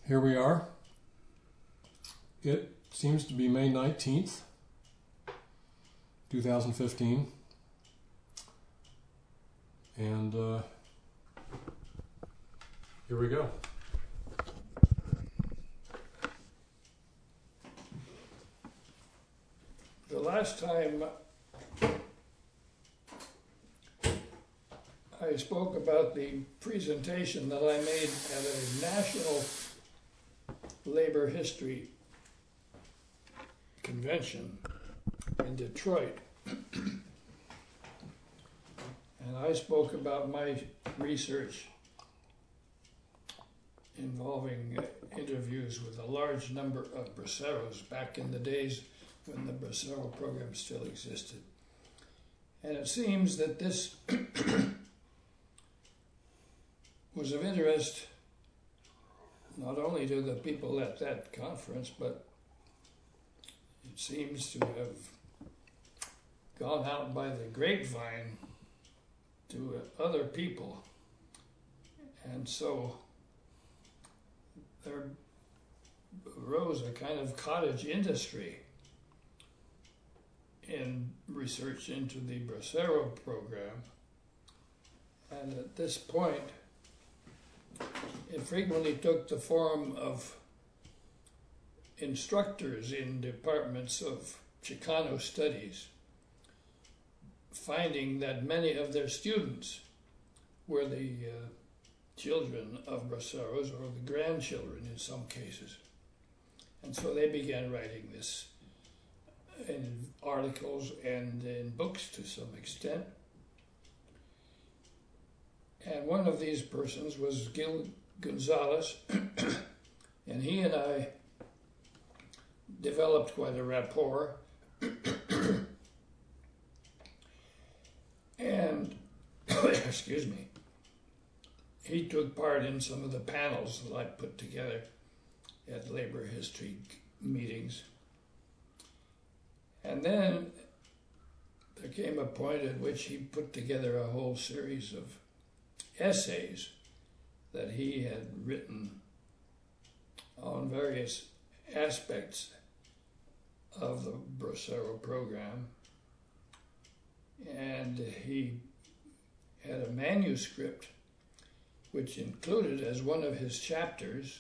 Here we are. It seems to be May 19th, 2015. And here we go. The last time I spoke about the presentation that I made at a national labor history convention in Detroit. And I spoke about my research involving interviews with a large number of braceros back in the days when the bracero program still existed. And it seems that this was of interest not only to the people at that conference, but it seems to have gone out by the grapevine to other people. And so there arose a kind of cottage industry in research into the bracero program. And at this point, it frequently took the form of instructors in departments of Chicano studies finding that many of their students were the children of braceros or the grandchildren in some cases. And so they began writing this in articles and in books to some extent. And one of these persons was Gil Gonzalez, and he and I developed quite a rapport. And, excuse me, he took part in some of the panels that I put together at labor history meetings. And then there came a point at which he put together a whole series of essays that he had written on various aspects of the bracero program. And he had a manuscript which included as one of his chapters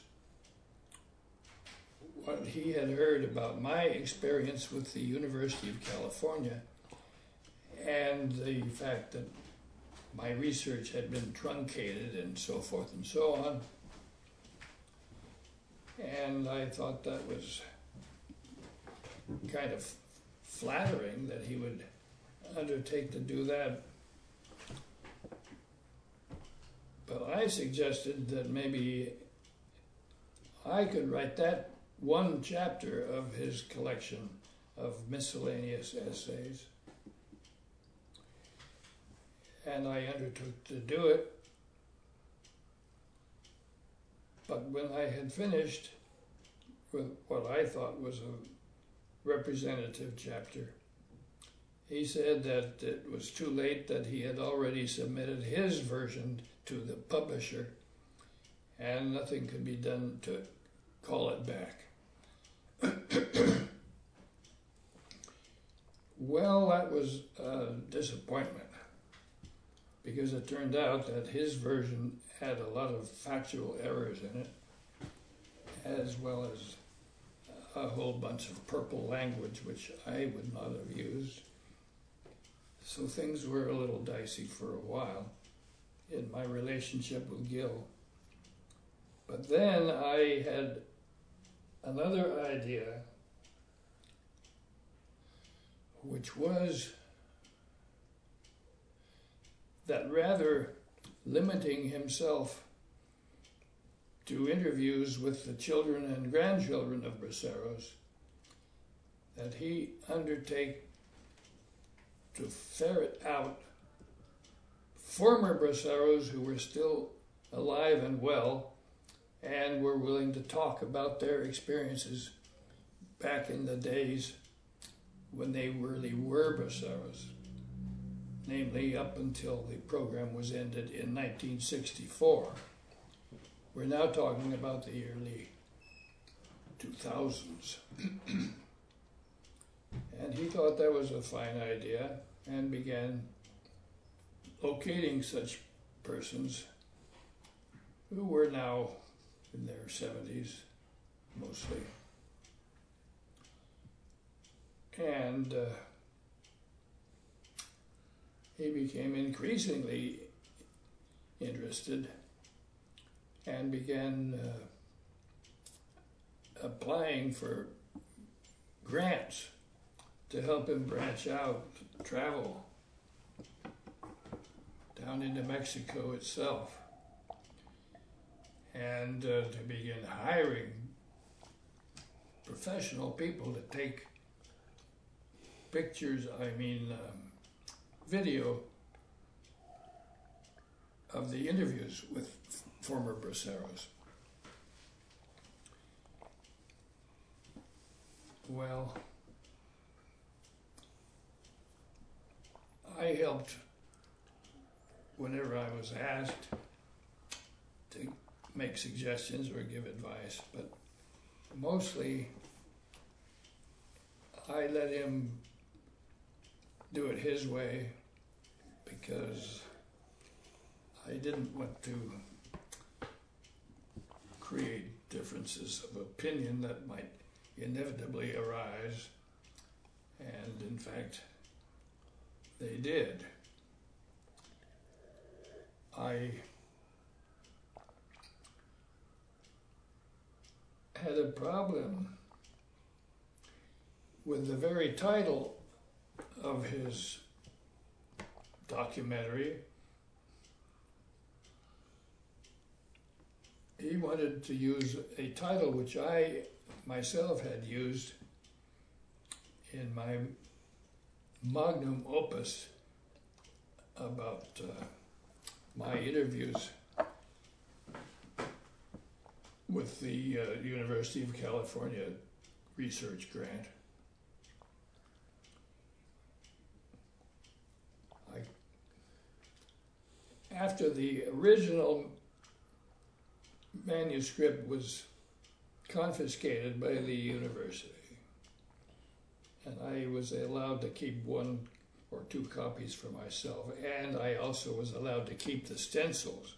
what he had heard about my experience with the University of California and the fact that my research had been truncated and so forth and so on. And I thought that was kind of flattering that he would undertake to do that. But I suggested that maybe I could write that one chapter of his collection of miscellaneous essays. And I undertook to do it. But when I had finished with what I thought was a representative chapter, he said that it was too late, that he had already submitted his version to the publisher and nothing could be done to call it back. Well, that was a disappointment, because it turned out that his version had a lot of factual errors in it, as well as a whole bunch of purple language, which I would not have used. So things were a little dicey for a while in my relationship with Gil. But then I had another idea, which was that rather limiting himself to interviews with the children and grandchildren of braceros, that he undertake to ferret out former braceros who were still alive and well and were willing to talk about their experiences back in the days when they really were braceros, namely up until the program was ended in 1964. We're now talking about the early 2000s. And he thought that was a fine idea and began locating such persons who were now in their 70s, mostly. And he became increasingly interested and began applying for grants to help him branch out, travel down into Mexico itself, and to begin hiring professional people to take pictures, video of the interviews with former braceros. Well, I helped whenever I was asked to make suggestions or give advice, but mostly I let him do it his way because I didn't want to create differences of opinion that might inevitably arise, and in fact, they did. I had a problem with the very title of his documentary. He wanted to use a title which I myself had used in my magnum opus about my interviews with the University of California research grant. After the original manuscript was confiscated by the university, and I was allowed to keep 1 or 2 copies for myself, and I also was allowed to keep the stencils.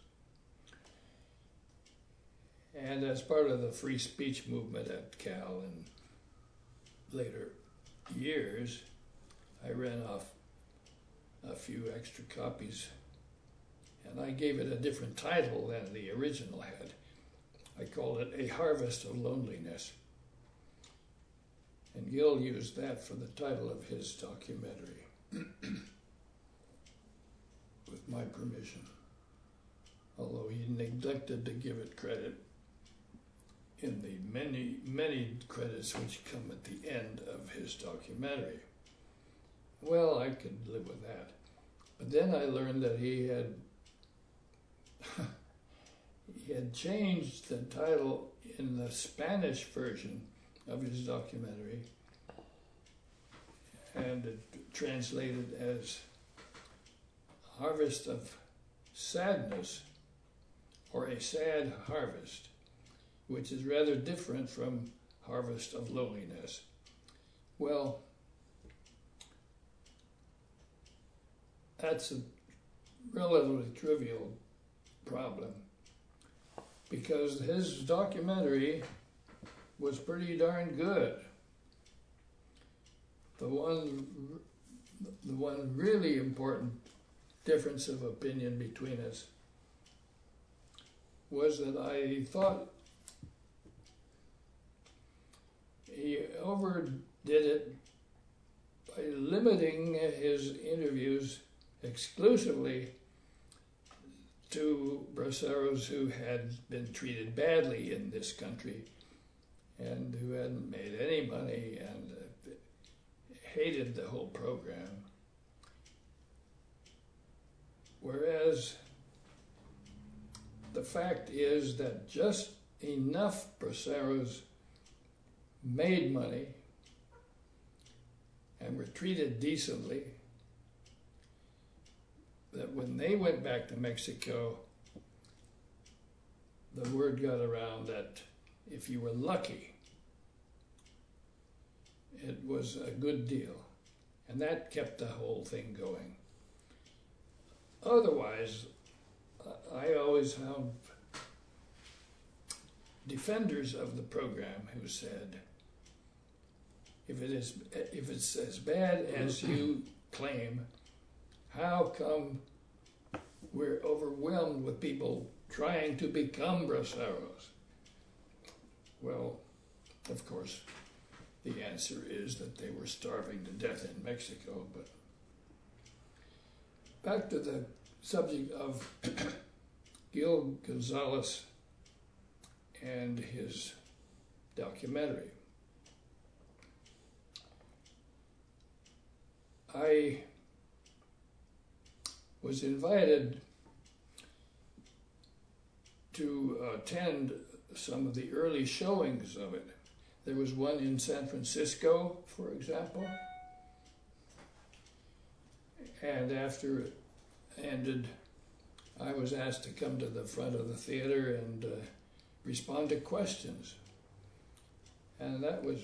And as part of the free speech movement at Cal in later years, I ran off a few extra copies, and I gave it a different title than the original had. I called it A Harvest of Loneliness. And Gil used that for the title of his documentary, with my permission, although he neglected to give it credit in the many, many credits which come at the end of his documentary. Well, I could live with that. But then I learned that he had changed the title in the Spanish version of his documentary, and it translated as Harvest of Sadness, or A Sad Harvest, which is rather different from Harvest of Loneliness. Well, that's a relatively trivial problem, because his documentary was pretty darn good. The one really important difference of opinion between us was that I thought he overdid it by limiting his interviews exclusively to braceros who had been treated badly in this country and who hadn't made any money and hated the whole program. Whereas the fact is that just enough braceros made money and were treated decently that when they went back to Mexico, the word got around that if you were lucky, it was a good deal. And that kept the whole thing going. Otherwise, I always found defenders of the program who said, if it's as bad as you claim, how come we're overwhelmed with people trying to become braceros? Well, of course, the answer is that they were starving to death in Mexico. But back to the subject of Gil Gonzalez and his documentary. I was invited to attend some of the early showings of it. There was one in San Francisco, for example, and after it ended, I was asked to come to the front of the theater and respond to questions. And that was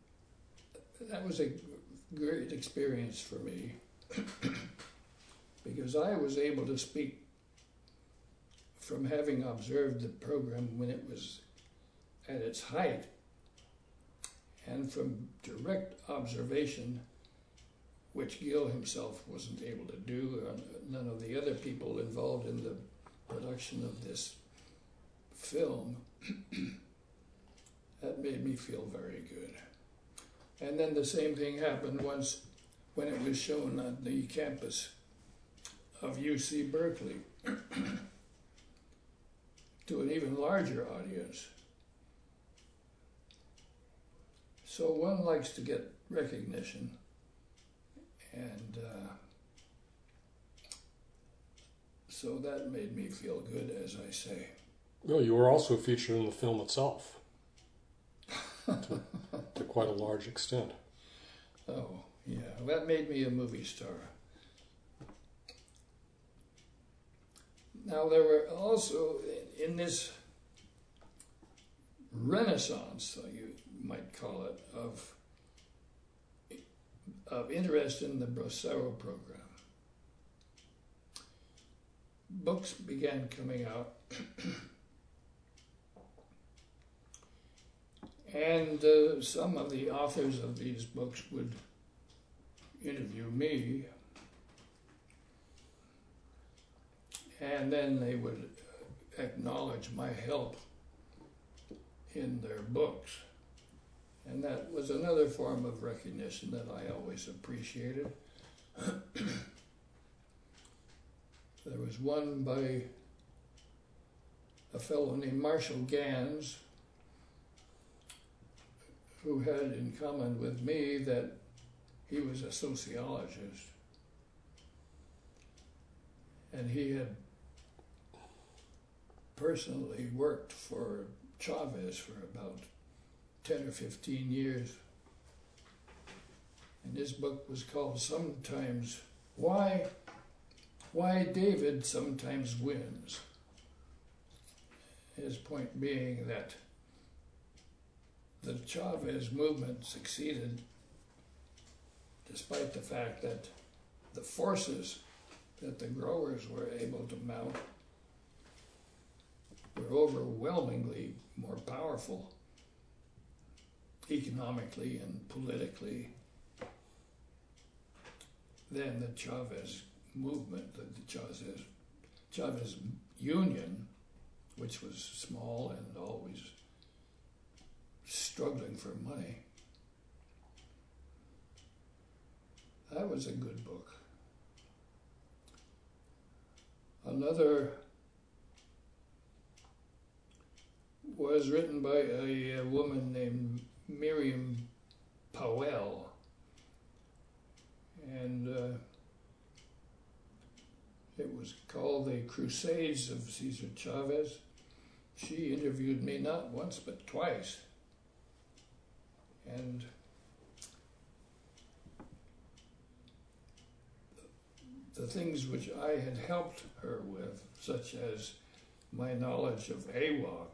a great experience for me because I was able to speak from having observed the program when it was at its height and from direct observation, which Gil himself wasn't able to do, or none of the other people involved in the production of this film. That made me feel very good. And then the same thing happened once when it was shown on the campus of UC Berkeley to an even larger audience. So one likes to get recognition, and so that made me feel good, as I say. Well, you were also featured in the film itself to quite a large extent. Oh, yeah, that made me a movie star. Now, there were also, in this renaissance, you might call it, of interest in the Bracero program, books began coming out, and some of the authors of these books would interview me, and then they would acknowledge my help in their books. And that was another form of recognition that I always appreciated. There was one by a fellow named Marshall Gans, who had in common with me that he was a sociologist. And he had personally worked for Chavez for about 10 or 15 years. And his book was called Sometimes Why David Sometimes Wins. His point being that the Chavez movement succeeded despite the fact that the forces that the growers were able to mount were overwhelmingly more powerful economically and politically than the Chavez movement, the Chavez Union, which was small and always struggling for money. That was a good book. Another was written by a woman named Miriam Powell, and it was called The Crusades of Cesar Chavez. She interviewed me not once but twice, and the things which I had helped her with, such as my knowledge of AWOC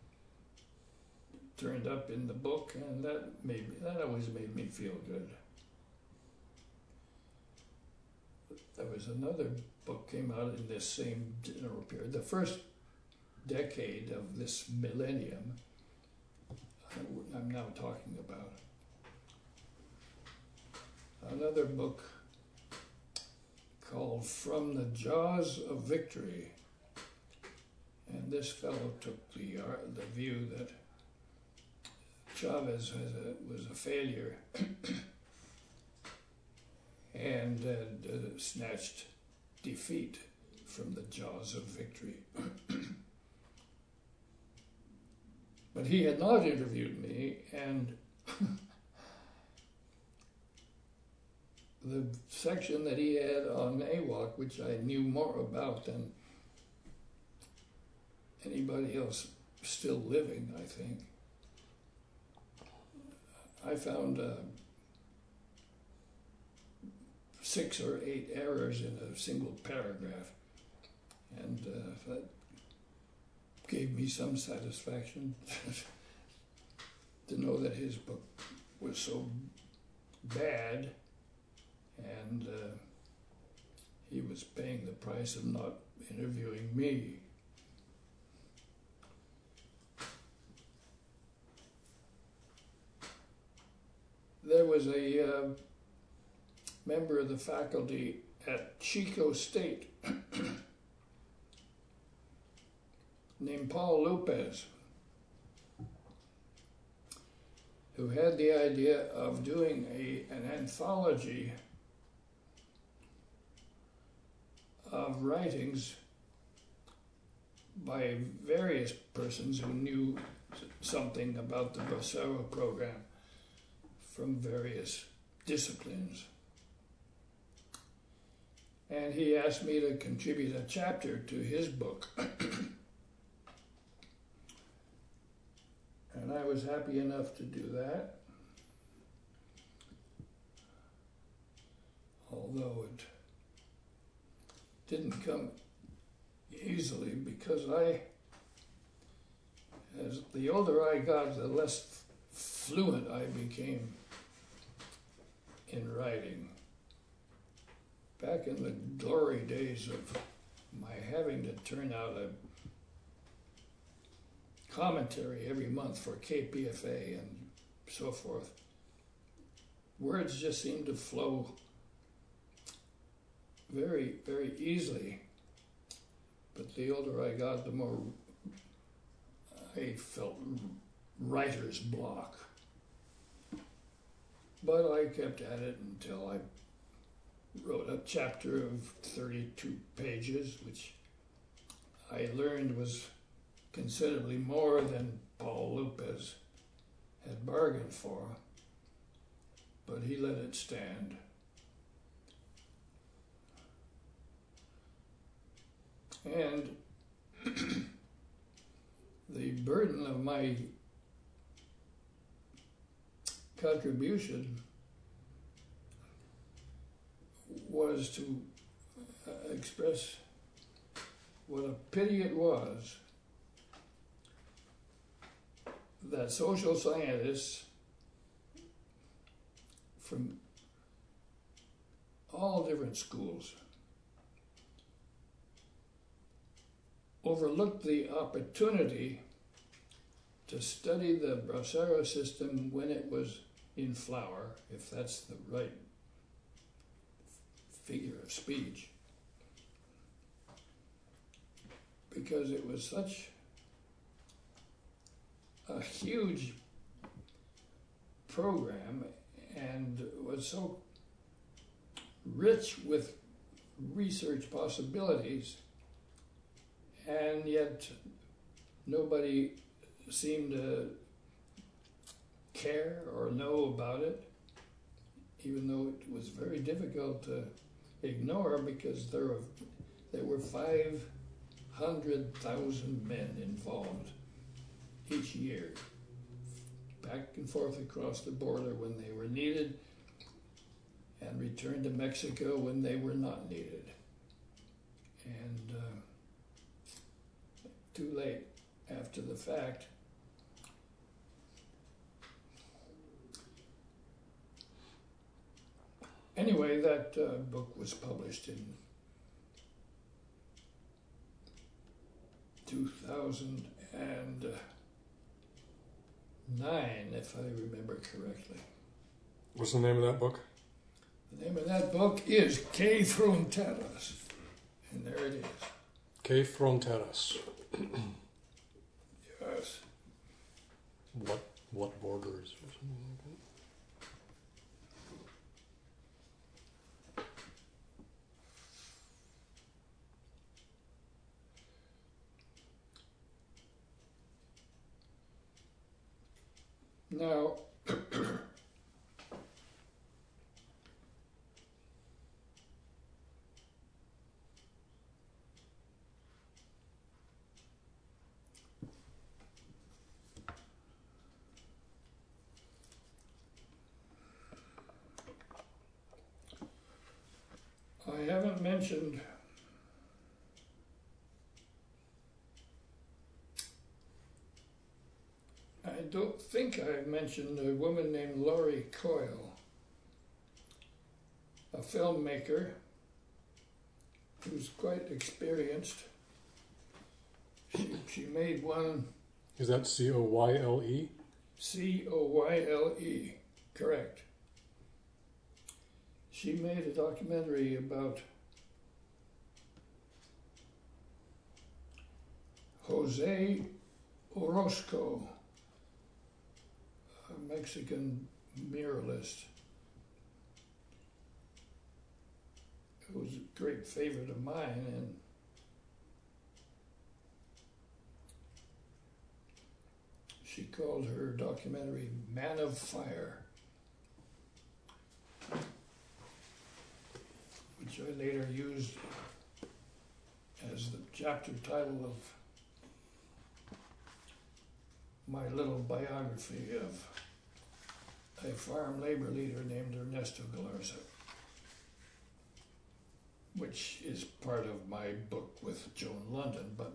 turned up in the book, and that always made me feel good. There was another book came out in this same general period, the first decade of this millennium I'm now talking about. Another book called From the Jaws of Victory. And this fellow took the view that Chavez was a failure and had snatched defeat from the jaws of victory. But he had not interviewed me, and the section that he had on AWOC, which I knew more about than anybody else still living, I think, I found 6 or 8 errors in a single paragraph, and that gave me some satisfaction to know that his book was so bad, and he was paying the price of not interviewing me. There was a member of the faculty at Chico State named Paul Lopez, who had the idea of doing an anthology of writings by various persons who knew something about the Bracero program from various disciplines. And he asked me to contribute a chapter to his book. And I was happy enough to do that, although it didn't come easily, because as the older I got, the less fluent I became in writing. Back in the glory days of my having to turn out a commentary every month for KPFA and so forth, words just seemed to flow very, very easily. But the older I got, the more I felt writer's block. But I kept at it until I wrote a chapter of 32 pages, which I learned was considerably more than Paul Lopez had bargained for, but he let it stand. And the burden of my contribution was to express what a pity it was that social scientists from all different schools overlooked the opportunity to study the Bracero system when it was in flower, if that's the right figure of speech, because it was such a huge program and was so rich with research possibilities, and yet nobody seemed to care or know about it, even though it was very difficult to ignore, because there were 500,000 men involved each year, back and forth across the border when they were needed, and returned to Mexico when they were not needed. And too late after the fact. Anyway, that book was published in 2009, if I remember correctly. What's the name of that book? The name of that book is Que Fronteras, and there it is. Que Fronteras. Yes. What borders or something like that? Now, I haven't mentioned I don't think I've mentioned a woman named Laurie Coyle, a filmmaker who's quite experienced. She made one. Is that Coyle? Coyle, correct. She made a documentary about Jose Orozco, a Mexican muralist who was a great favorite of mine, and she called her documentary Man of Fire, which I later used as the chapter title of my little biography of a farm labor leader named Ernesto Galarza, which is part of my book with Joan London, but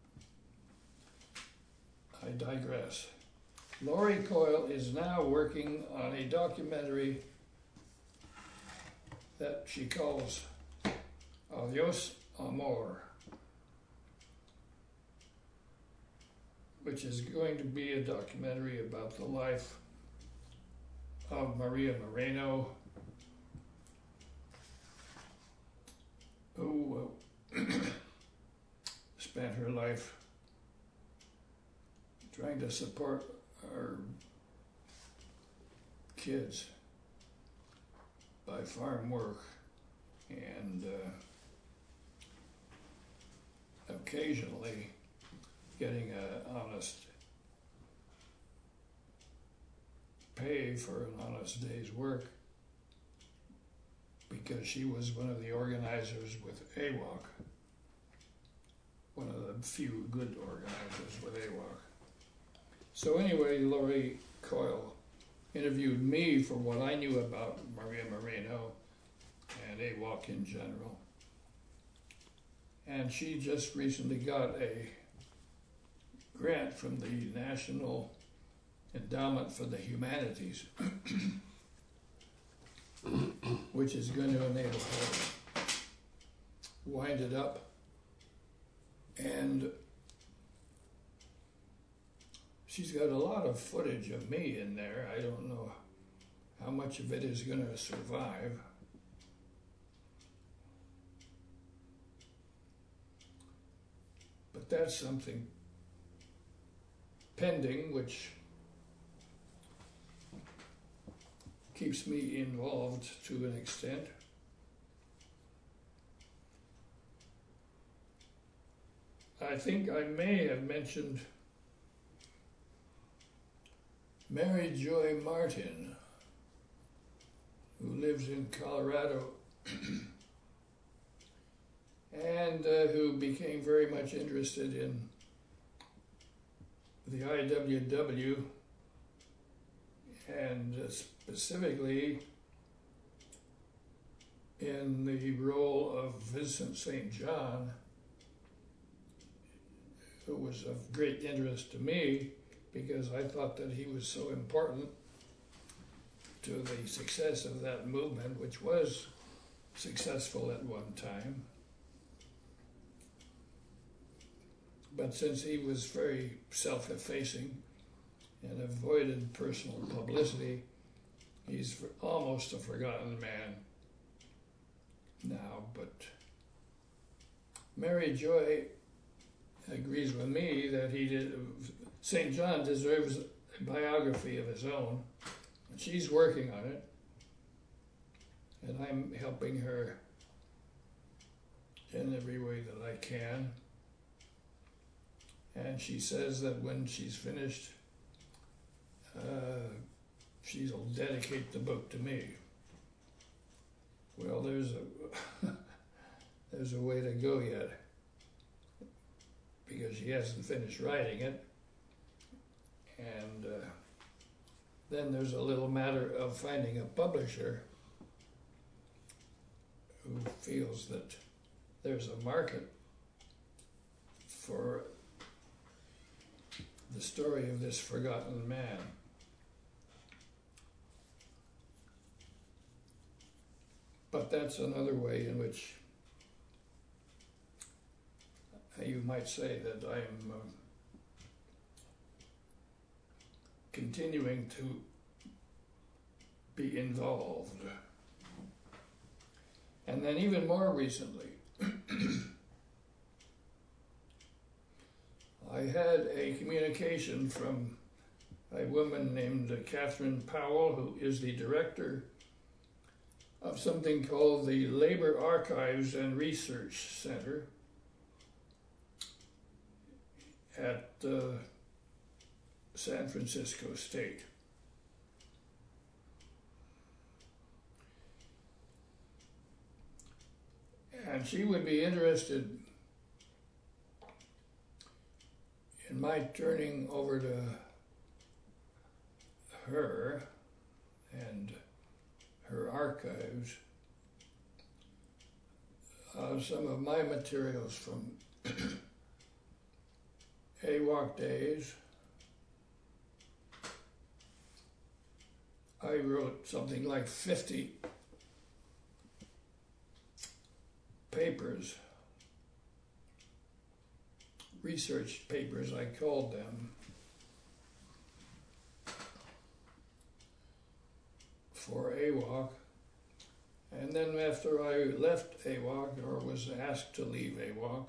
I digress. Laurie Coyle is now working on a documentary that she calls Adios Amor, which is going to be a documentary about the life of Maria Moreno, who spent her life trying to support our kids by farm work and occasionally getting an honest pay for an honest day's work, because she was one of the organizers with AWOC, one of the few good organizers with AWOC. So anyway, Laurie Coyle interviewed me for what I knew about Maria Moreno and AWOC in general. And she just recently got a grant from the National Endowment for the Humanities, which is going to enable her to wind it up. And she's got a lot of footage of me in there. I don't know how much of it is going to survive. But that's something pending, which keeps me involved to an extent. I think I may have mentioned Mary Joy Martin, who lives in Colorado and who became very much interested in the IWW and specifically in the role of Vincent St. John, who was of great interest to me because I thought that he was so important to the success of that movement, which was successful at one time. But since he was very self-effacing and avoided personal publicity, he's almost a forgotten man now. But Mary Joy agrees with me that St. John deserves a biography of his own. She's working on it, and I'm helping her in every way that I can. And she says that when she's finished, she'll dedicate the book to me. Well, there's a way to go yet, because she hasn't finished writing it. And then there's a little matter of finding a publisher who feels that there's a market for the story of this forgotten man. But that's another way in which you might say that I'm continuing to be involved. And then even more recently, I had a communication from a woman named Catherine Powell, who is the director of something called the Labor Archives and Research Center at San Francisco State. And she would be interested in my turning over to her and her archives some of my materials from AWOC days. I wrote something like 50 papers, research papers I called them, for AWOC. And then after I left AWOC, or was asked to leave AWOC,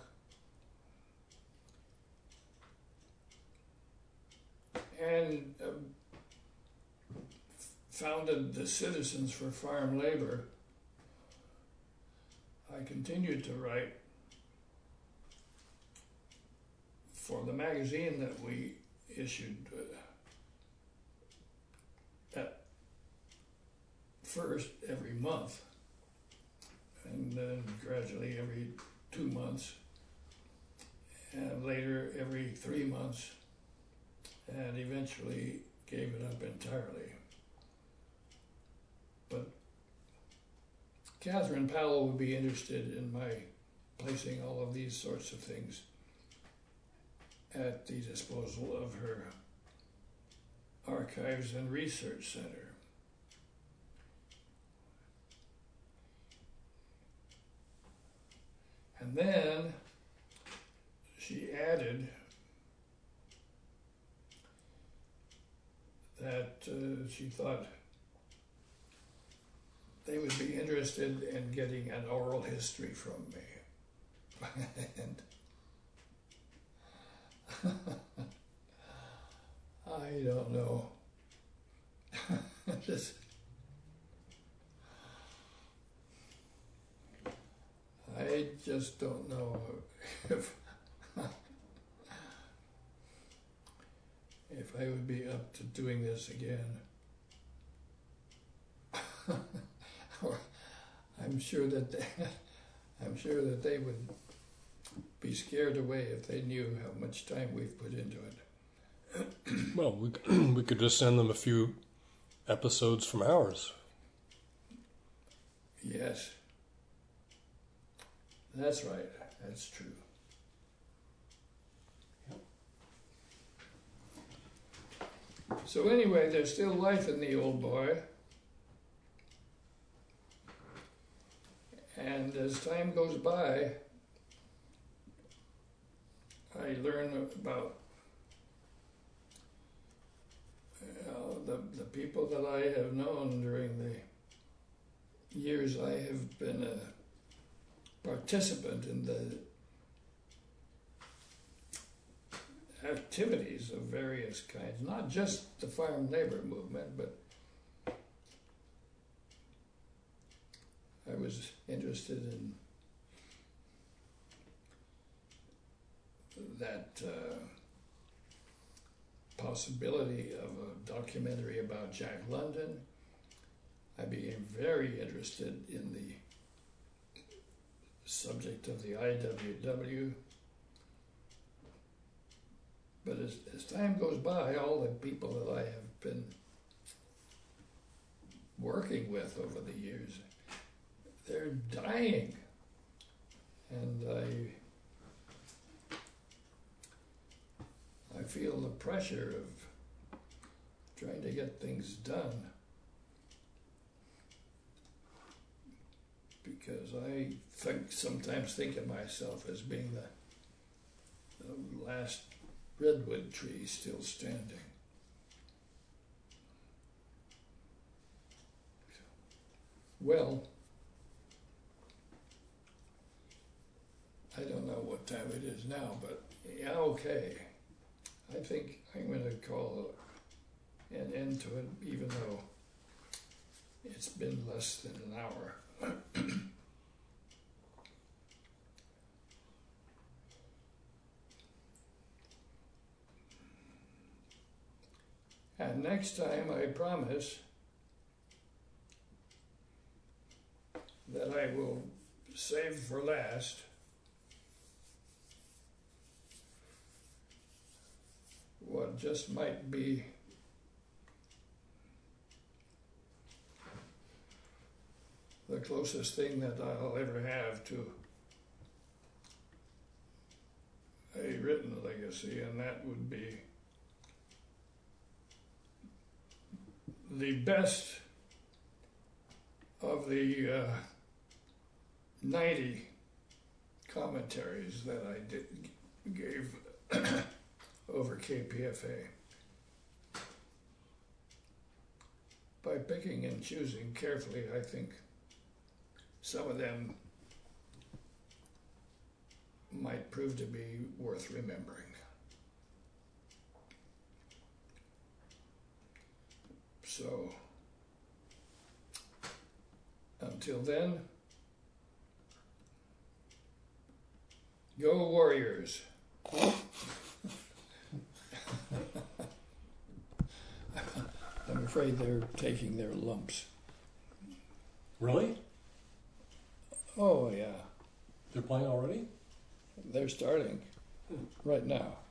and founded the Citizens for Farm Labor, I continued to write for the magazine that we issued at first every month, and then gradually every 2 months, and later every 3 months, and eventually gave it up entirely. But Catherine Powell would be interested in my placing all of these sorts of things at the disposal of her Archives and Research Center. And then she added that she thought they would be interested in getting an oral history from me. And I don't know. I just don't know if I would be up to doing this again. I'm sure that they would be scared away if they knew how much time we've put into it. Well, we could just send them a few episodes from ours. Yes. That's right. That's true. So anyway, there's still life in the old boy. And as time goes by, I learn about the people that I have known during the years I have been a participant in the activities of various kinds, not just the farm labor movement, but I was interested in that possibility of a documentary about Jack London. I became very interested in the subject of the IWW. But as time goes by, all the people that I have been working with over the years, they're dying. And I feel the pressure of trying to get things done, because I sometimes think of myself as being the last redwood tree still standing. Well, I don't know what time it is now, but yeah, okay. I think I'm going to call an end to it, even though it's been less than an hour. And next time I promise that I will save for last what just might be the closest thing that I'll ever have to a written legacy, and that would be the best of the 90 commentaries that I gave over KPFA. By picking and choosing carefully, I think some of them might prove to be worth remembering. So, until then, go Warriors! I'm afraid they're taking their lumps. Really? Oh, yeah. They're playing already? They're starting right now.